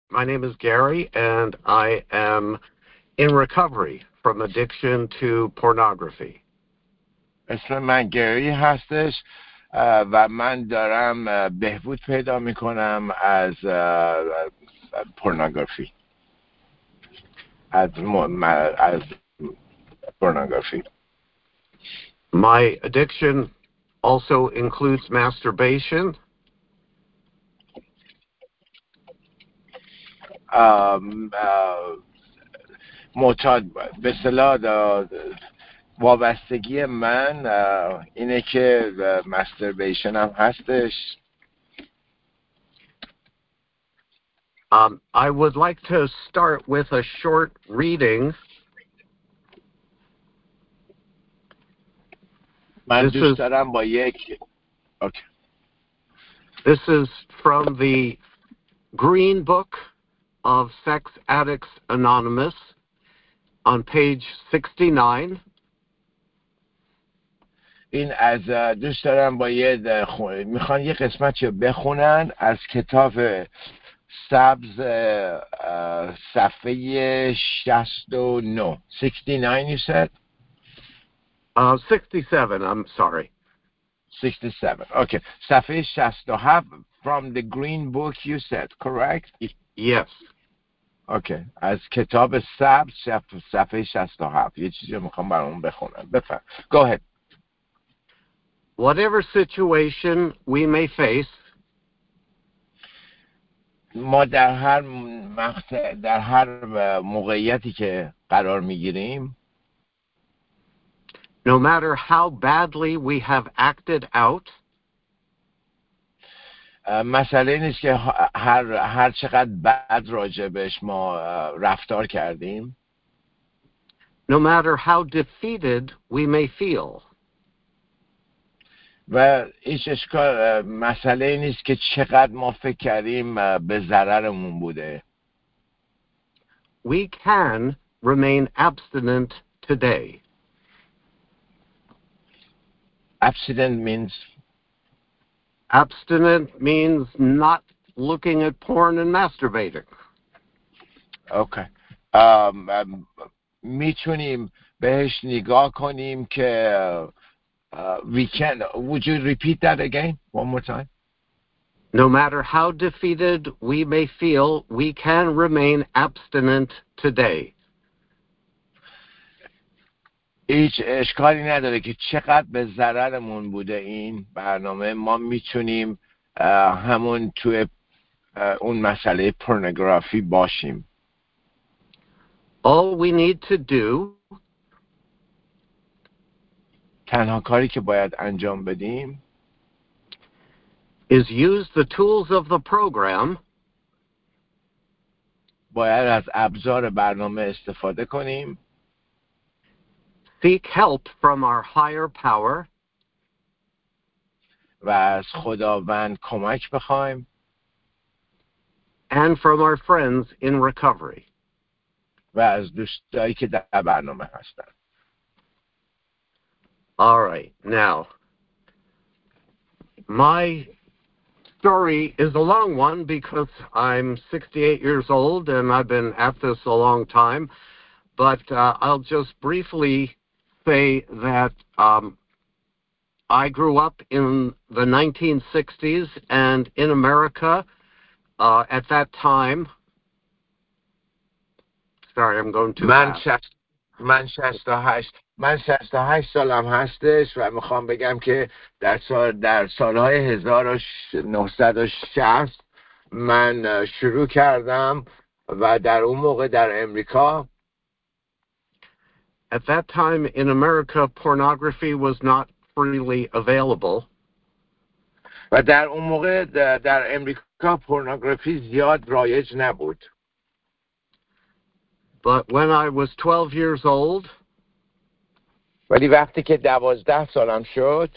My name is Gary, and I am in recovery from addiction to pornography. اسم من گری هستش و من دارم بهبود پیدا میکنم از پورنوگرافی از پورنوگرافی. My addiction also includes masturbation. معتاد به اصطلاح وابستگی من اینه که مستربیشن هم هستش. I would like to start with a short reading. من دوست دارم با یک okay. This is from the Green Book of Sex Addicts Anonymous on page 69. این از دوست دارم با میخوان یه قسمت رو بخونن از کتاب سبز صفحه 69. 69 you said? 67, I'm sorry. 67. Okay. صفحه 67 from the Green Book you said, correct? Yes. Okay. از کتاب سبز صفحه 67. یه چیزی رو میخوام برامون بخونم. بفرم. Go ahead. Whatever situation we may face, ما در هر موقعیتی که قرار میگیریم، no matter how badly we have acted out, مسئله نیست که هر چقدر بد راجبش ما رفتار کردیم، no matter how defeated we may feel, و هیچ مسئله نیست که چقدر ما فکر کردیم به ضررمون بوده. we can remain abstinent today. Abstinent means not looking at porn and masturbating. Okay. میتونیم بهش نگاه کنیم که we can. Would you repeat that again one more time? No matter how defeated we may feel, we can remain abstinent today. هیچ اشکالی نداره که چقدر به ضررمون بوده این برنامه، ما میتونیم همون توی اون مسئله پورنوگرافی باشیم. All we need to do تنها کاری که باید انجام بدیم is use the tools of the program باید از ابزار برنامه استفاده کنیم، seek help from our higher power, و از خداوند کمک بخوایم، and from our friends in recovery. و از دوستایی که در برنامه هستن. All right, now, my story is a long one because I'm 68 years old and I've been at this a long time, but I'll just briefly say that I grew up in the 1960s, and in America at that time, sorry, I'm going too fast. من 68 سالم هستش و میخوام بگم که در سالهای 1960 من شروع کردم و در اون موقع در امریکا. At that time in America, pornography was not freely available. و در اون موقع در امریکا پورنوگرافی زیاد رایج نبود. But when I was 12 years old, ولی وقتی که 12 سالم شد،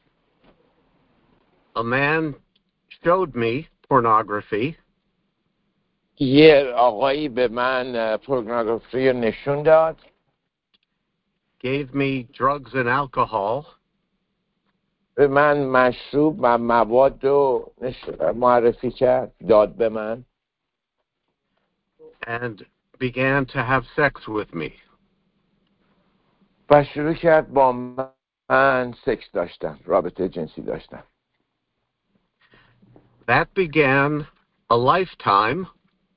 a man showed me pornography. یه آقایی به من پورنوگرافی نشون داد. Gave me drugs and alcohol. به من مشروب و مواد رو معرفی کرد، داد به من. and began to have sex with me. و شروع کرد با من سکس داشتن، رابطه جنسی داشتن. That began a lifetime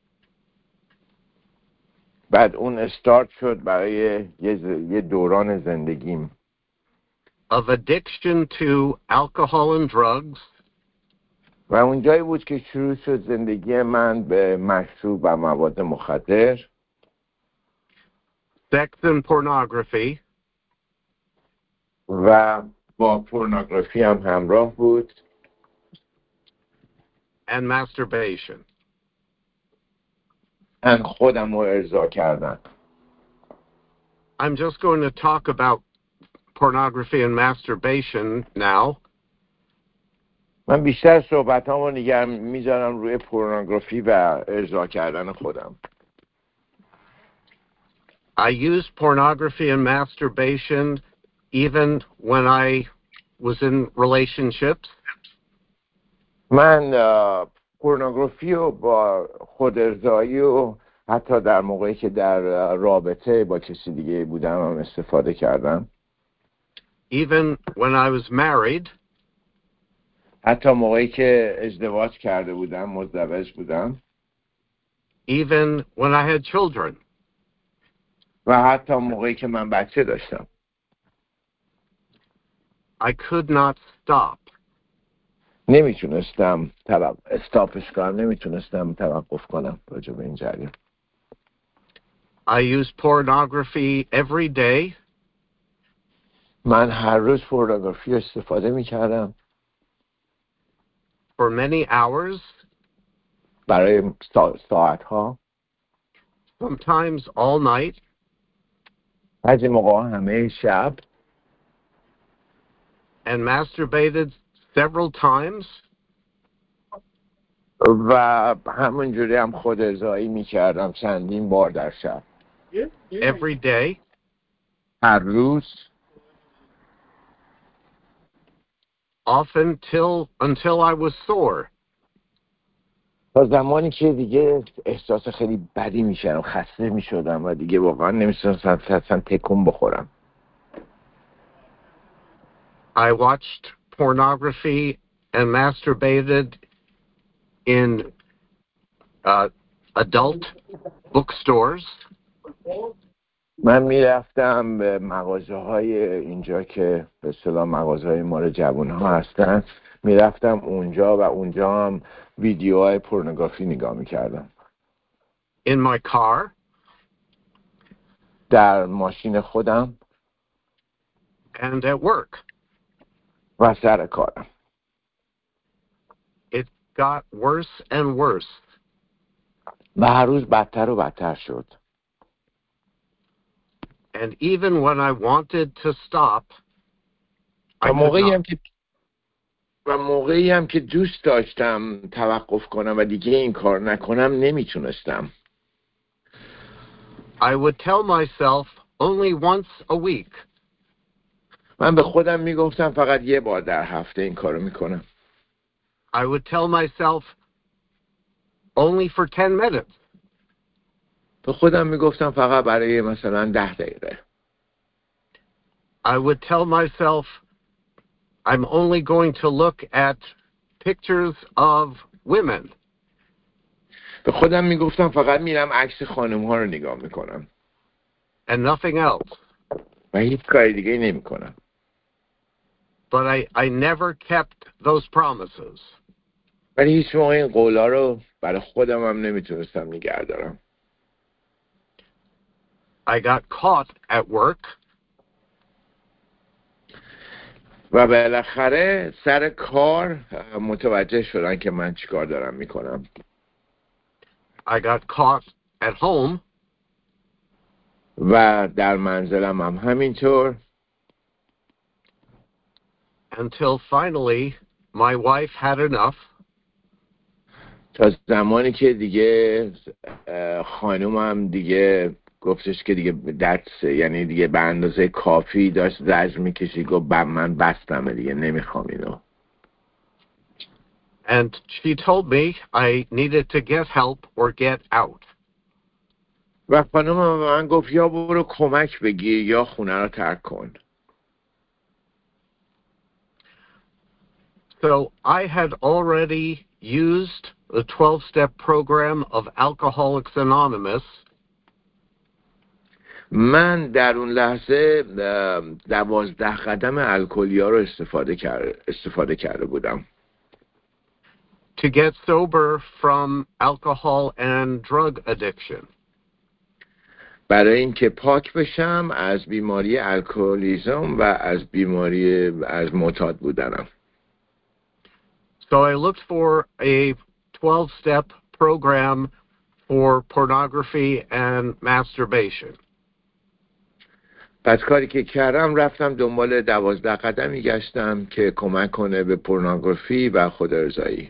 بعد اون استارت شد برای یه دوران زندگیم of addiction to alcohol and drugs, و اون جایی بود که شروع شد زندگی من به مشروب و مواد مخدر، sex and pornography, و با پورنوگرافی هم همراه بود and masturbation. من خودم رو ارضا کردن. I'm just going to talk about pornography and masturbation now. من بیشتر صحبتامو میذارم روی پورنوگرافی و ارضا کردن خودم. I used pornography and masturbation even when I was in relationships. من پورنوگرافی رو با خود ارضایی و حتی در موقعی که در رابطه با کسی دیگه بودم هم استفاده کردم. Even when I was married, حتی موقعی که ازدواج کرده بودم، مزدوج بودم. even when I had children. و حتی موقعی که من بچه داشتم. I could not stop. نمیتونستم استاپش کنم، نمیتونستم توقف کنم راجع به این جریان. I used pornography every day من هر روز پورنوگرافی استفاده میکردم for many hours, برای ساعتها، sometimes all night, بعضی موقع همه شب، and masturbated several times و همونجوری هم خود ارضایی میکردم چندین بار در شب. every day هر روز. often until I was sore. تا زمانی که دیگه احساس خیلی بدی میشدم، خسته میشدم و دیگه واقعا نمیتونستم اصلا تکون بخورم. I watched pornography and masturbated in adult bookstores. من میرفتم به مغازه های اینجا که به اصطلاح مغازه های مال جوان ها هستن، میرفتم اونجا و اونجا هم ویدیوهای پورنوگرافی نگاه میکردم. In my car, در ماشین خودم and at work. و سر کارم. It got worse and worse. و هر روز بدتر و بدتر شد. And even when I wanted to stop, I و could موقعی هم که دوست داشتم توقف کنم و دیگه این کار نکنم، نمیتونستم. I would tell myself only once a week. من به خودم میگفتم فقط یه بار در هفته این کارو میکنم. I would tell myself only for 10 minutes. به خودم میگفتم فقط برای مثلا 10 دقیقه. I would tell myself I'm only going to look at pictures of women. به خودم میگفتم فقط میرم عکس خانم ها رو نگاه میکنم. And nothing else. و هیچ کاری دیگه نمیکنم. But I never kept those promises. ولی هیچ موقع این قولا رو برای خودم هم نمیتونستم نگه دارم. I got caught at work. و بالاخره سر کار متوجه شدن که من چیکار دارم میکنم. I got caught at home. و در منزلم هم همینطور. Until finally my wife had enough. تا زمانی که دیگه خانومم دیگه گفتش که دیگه یعنی دیگه به اندازه کافی داشت زجر میکشید، گفت من بستمه دیگه نمیخوام اینو. And she told me I needed to get help or get out. و خانم به من گفت یا برو کمک بگیر یا خونه رو ترک کن. So I had already used the 12-step program of Alcoholics Anonymous. من در اون لحظه 12 قدم الکلیا رو استفاده کرده بودم to get sober from alcohol and drug addiction. برای اینکه پاک بشم از بیماری الکلیسم و از بیماری از معتاد بودنم. So I looked for a 12-step program for pornography and masturbation. پس کاری که کردم رفتم دنبال 12 قدمی گشتم که کمک کنه به پورنوگرافی و خودارضایی.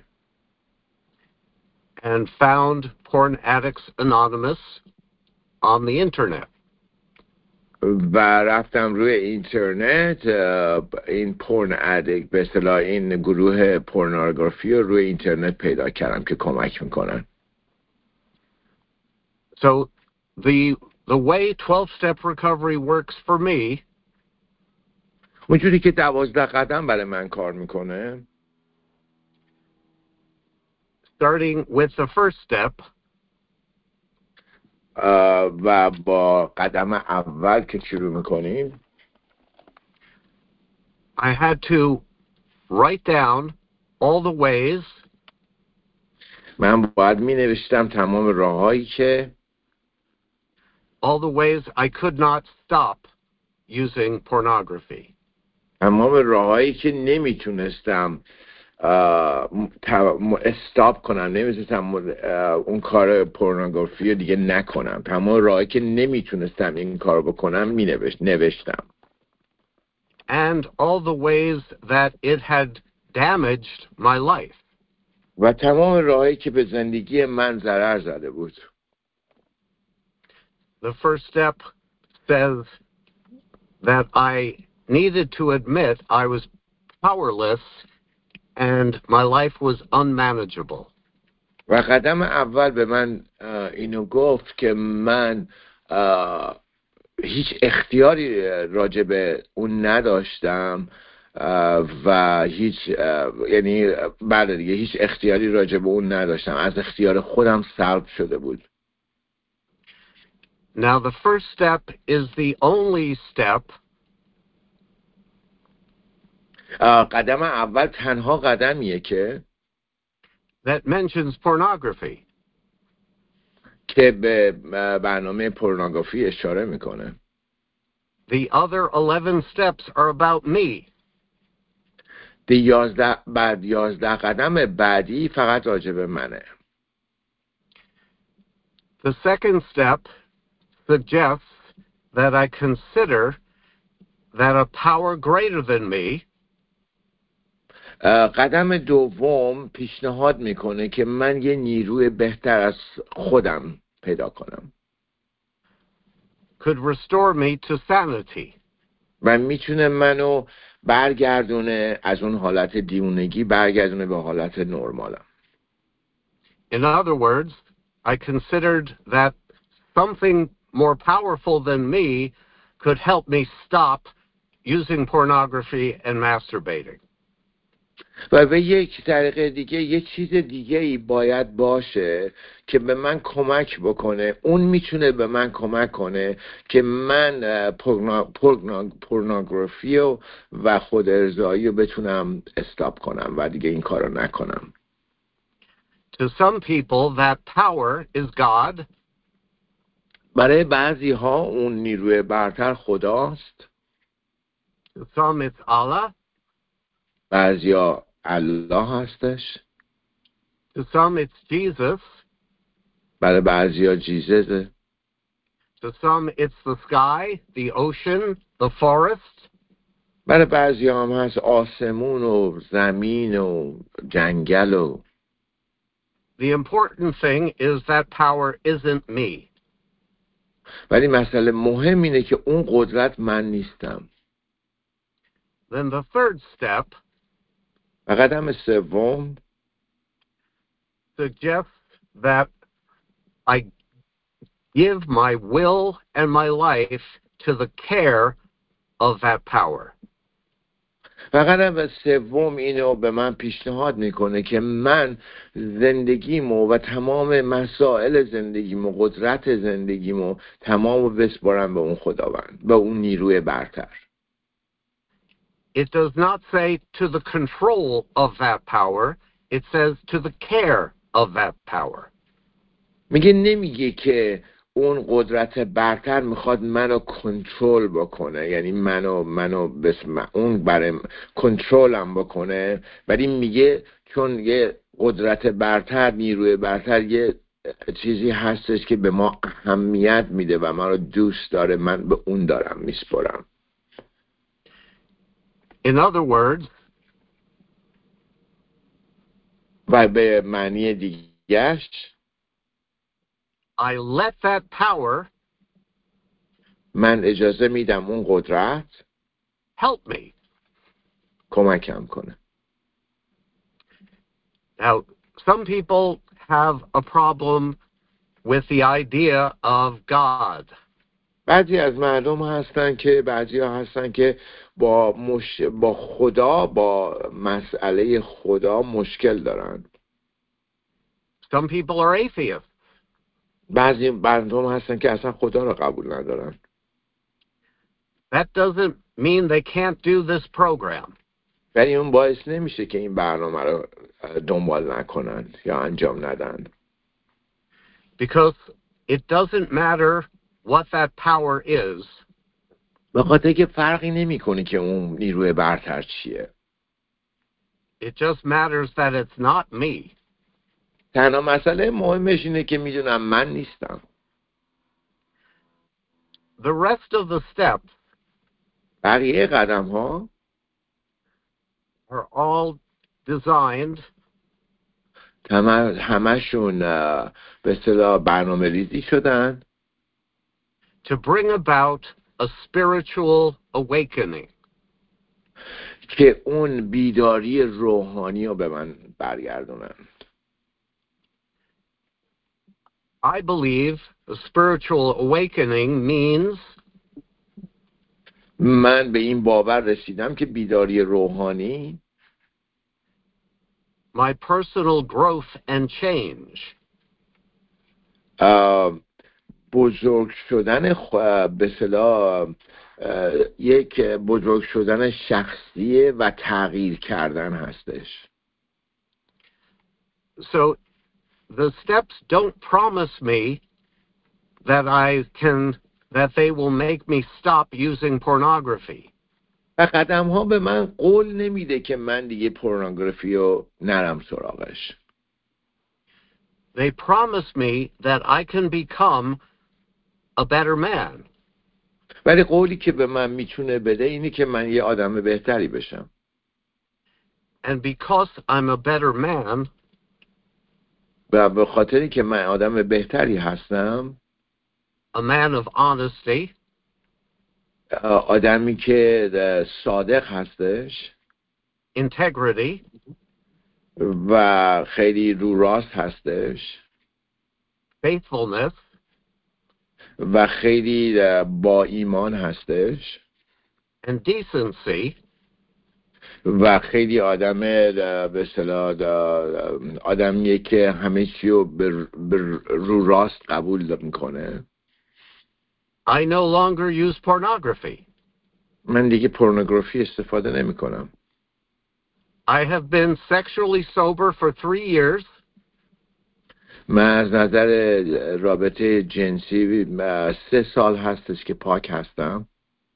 And found Porn Addicts Anonymous on the internet. و رفتم روی اینترنت این پورن ادیکت به اصطلاح این گروه پورنوگرافی رو روی اینترنت پیدا کردم که کمک میکنن. So the way 12-step recovery works for me اونجوری که 12 قدم برای من کار میکنه، starting with the first step, و با قدم اول که شروع میکنیم I had to write down all the ways من باید می نوشتم تمام راههایی که all the ways I could not stop using pornography. تمام راههایی که نمیتونستم استاپ کنم، نمیتونستم اون کار پورنوگرافی رو دیگه نکنم، تمام راههایی که نمیتونستم این کار بکنم نوشتم. And all the ways that it had damaged my life. و تمام راههایی که به زندگی من ضرر زده بود. The first step says that I needed to admit I was powerless and my life was unmanageable. و قدم اول به من اینو گفت که من هیچ اختیاری راجع به اون نداشتم و هیچ یعنی بله دیگه هیچ اختیاری راجع به اون نداشتم، از اختیار خودم سلب شده بود. Now the first step is the only step قدم اول تنها قدمیه که that mentions pornography. که به برنامه پورنوگرافی اشاره میکنه. The other 11 steps are about me. 11 قدم بعدی فقط راجع به منه. The second step suggests that I consider that a power greater than me قدم دوم پیشنهاد میکنه که من یه نیروی بهتر از خودم پیدا کنم could restore me to sanity. و میتونه منو برگردونه از اون حالت دیوونگی برگردونه به حالت نرمالم. In other words, I considered that something more powerful than me could help me stop using pornography and masturbating. و به یک طریق دیگه یه چیز دیگه ای باید باشه که به من کمک بکنه، اون میتونه به من کمک کنه که من پورنوگرافی و خود ارضایی رو بتونم استاپ کنم و دیگه این کار رو نکنم. To some people, that power is God. برای بعضی ها اون نیروی برتر خداست. To some, it's Allah. بعضی ها الله هستش. To some, it's Jesus. برای بعضی ها جیزسه. To some, it's the sky, the ocean, the forest. برای بعضی هم هست آسمون و زمین و جنگل و The important thing is that power isn't me. ولی مسئله مهم اینه که اون قدرت من نیستم. Then the third step و قدم سوم suggests that I give my will and my life to the care of that power. فقط و سوم اینو به من پیشنهاد میکنه که من زندگیمو و تمام مسائل زندگیمو، قدرت زندگیمو تمامو بسپارم به اون خداوند، به اون نیروی برتر. It does not say to the control of that power, it says to the care of that power. نمیگه که اون قدرت برتر میخواد منو کنترل بکنه، یعنی منو اون برای کنترلم بکنه، ولی میگه چون یه قدرت برتر، نیروی برتر، یه چیزی هستش که به ما اهمیت میده و ما رو دوست داره، من به اون دارم میسپرم. In other words, و به معنی دیگهش I let that power من اجازه میدم اون قدرت help me. کمکم کنه. Now, some people have a problem with the idea of God. بعضی از مردم هستن که با خدا، با مسئله خدا مشکل دارن. Some people are atheists. بعضی مردم هستن که اصلا خدا رو قبول ندارن. That doesn't mean they can't do this program. ولی اون باعث نمیشه که این برنامه رو دنبال نکنن یا انجام ندن. Because it doesn't matter what that power is. به خاطر که فرقی نمیکنه که اون نیروی برتر چیه. It just matters that it's not me. تنها مسئله مهمش اینه که میدونم من نیستم. The rest of the steps بقیه قدم ها are all designed همشون به اصطلاح برنامه ریزی شدن to bring about a spiritual awakening. که اون بیداری روحانی رو به من برگردونن. I believe a spiritual awakening means من به این باور رسیدم که بیداری روحانی my personal growth and change. بزرگ شدن به اصطلاح یک بزرگ شدن شخصی و تغییر کردن هستش. So the steps don't promise me that they will make me stop using pornography. و قدم ها به من قول نمیده که من دیگه پورنوگرافی رو نرم سراغش. They promise me that I can become a better man. ولی قولی که به من میتونه بده اینه که من یه آدم بهتری بشم. And because I'm a better man, و به خاطری که من آدم بهتری هستم، a man of honesty, آدمی که صادق هستش، integrity, و خیلی رو راست هستش، faithfulness, و خیلی با ایمان هستش، and decency, و خیلی آدم به اصطلاح آدمیه که همه چی رو رو راست قبول میکنه. I no longer use pornography. من دیگه پورنوگرافی استفاده نمی کنم. I have been sexually sober for 3 years. من از نظر رابطه جنسی 3 سال هستش که پاک هستم.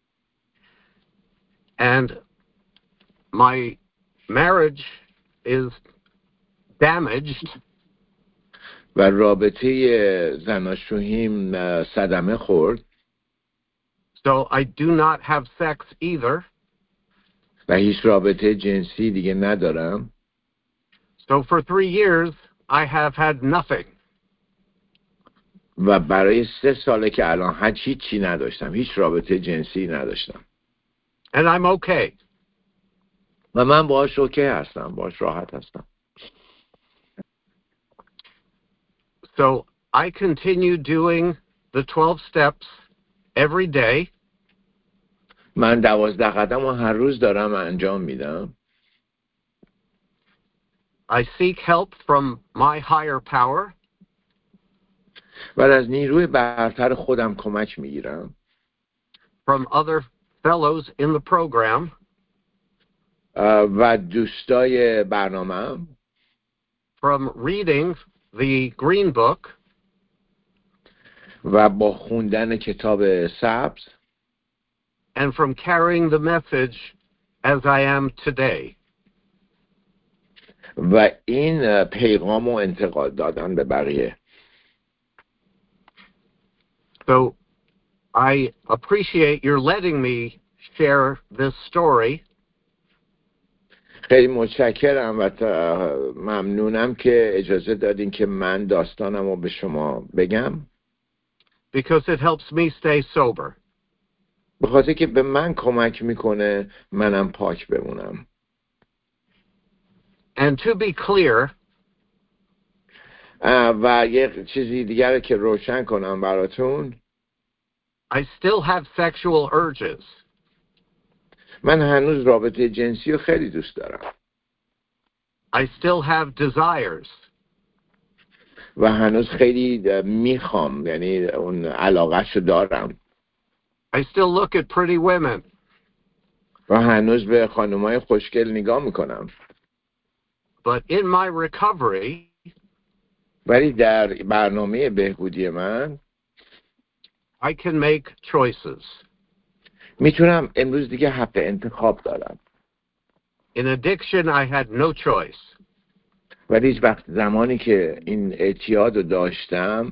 And my marriage is damaged. و رابطه زناشوییم صدمه خورد. So I do not have sex either. و هیچ رابطه جنسی دیگه ندارم. So for 3 years I have had nothing. و برای 3 ساله که الان هیچی نداشتم، هیچ رابطه جنسی نداشتم. And I'm okay. و من باهاش اوکی هستم، باهاش راحت هستم. So I continue doing the 12 steps every day. من 12 قدم رو هر روز دارم انجام میدم. I seek help from my higher power. و از نیروی برتر خودم کمک میگیرم. From other fellows in the program. و دوستای برنامه. From reading the Green Book. و با خوندن کتاب سبز. And from carrying the message as I am today. و این پیغام و انتقال دادن به بقیه. So I appreciate your letting me share this story. خیلی متشکرم و ممنونم که اجازه دادین که من داستانم رو به شما بگم. Because it helps me stay sober. به خاطر که به من کمک میکنه منم پاک بمونم. And to be clear, و یه چیزی دیگر که روشن کنم براتون. I still have sexual urges. من هنوز رابطه جنسی رو خیلی دوست دارم. I still have desires. و هنوز خیلی میخوام، یعنی اون علاقه‌شو دارم. I still look at pretty women. و هنوز به خانم‌های خوشگل نگاه میکنم. But in my recovery, ولی در برنامه بهبودی من I can make choices. میتونم امروز دیگه حق انتخاب دارم. In addiction, I had no choice. ولی هیچ وقت زمانی که این اعتیاد رو داشتم